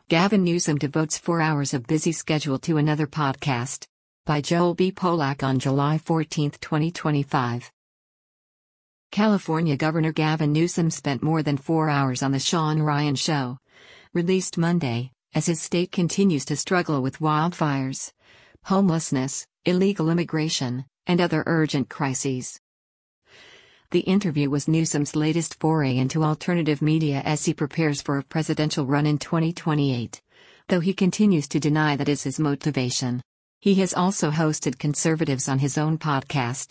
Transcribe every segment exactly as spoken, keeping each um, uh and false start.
Gavin Newsom devotes four hours of busy schedule to another podcast. By Joel B. Polak on July fourteenth, twenty twenty-five. California Governor Gavin Newsom spent more than four hours on The Sean Ryan Show, released Monday, as his state continues to struggle with wildfires, homelessness, illegal immigration, and other urgent crises. The interview was Newsom's latest foray into alternative media as he prepares for a presidential run in twenty twenty-eight, though he continues to deny that is his motivation. He has also hosted conservatives on his own podcast.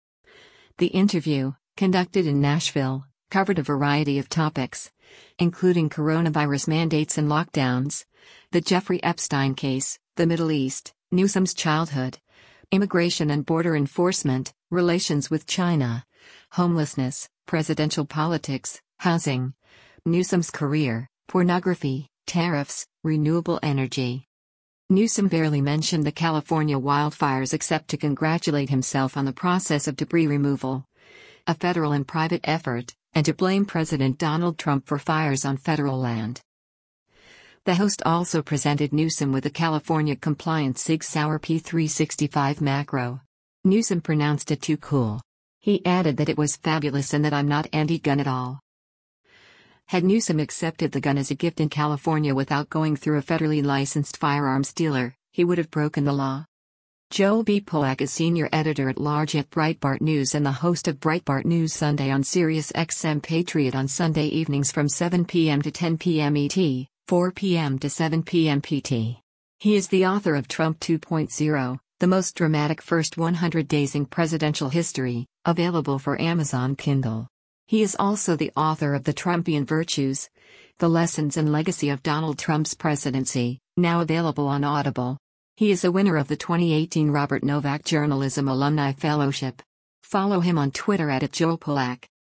The interview, conducted in Nashville, covered a variety of topics, including coronavirus mandates and lockdowns, the Jeffrey Epstein case, the Middle East, Newsom's childhood, immigration and border enforcement, relations with China, homelessness, presidential politics, housing, Newsom's career, pornography, tariffs, renewable energy. Newsom barely mentioned the California wildfires except to congratulate himself on the process of debris removal, a federal and private effort, and to blame President Donald Trump for fires on federal land. The host also presented Newsom with a California compliant Sig Sauer P three sixty-five macro. Newsom pronounced it too cool. He added that it was fabulous and that I'm not anti-gun at all. Had Newsom accepted the gun as a gift in California without going through a federally licensed firearms dealer, he would have broken the law. Joel B. Polak is senior editor-at-large at Breitbart News and the host of Breitbart News Sunday on Sirius X M Patriot on Sunday evenings from seven p.m. to ten p.m. E T, four p.m. to seven p.m. P T. He is the author of Trump two point oh, the most dramatic first one hundred days in presidential history, available for Amazon Kindle. He is also the author of The Trumpian Virtues, The Lessons and Legacy of Donald Trump's Presidency, now available on Audible. He is a winner of the twenty eighteen Robert Novak Journalism Alumni Fellowship. Follow him on Twitter at Joel Polak.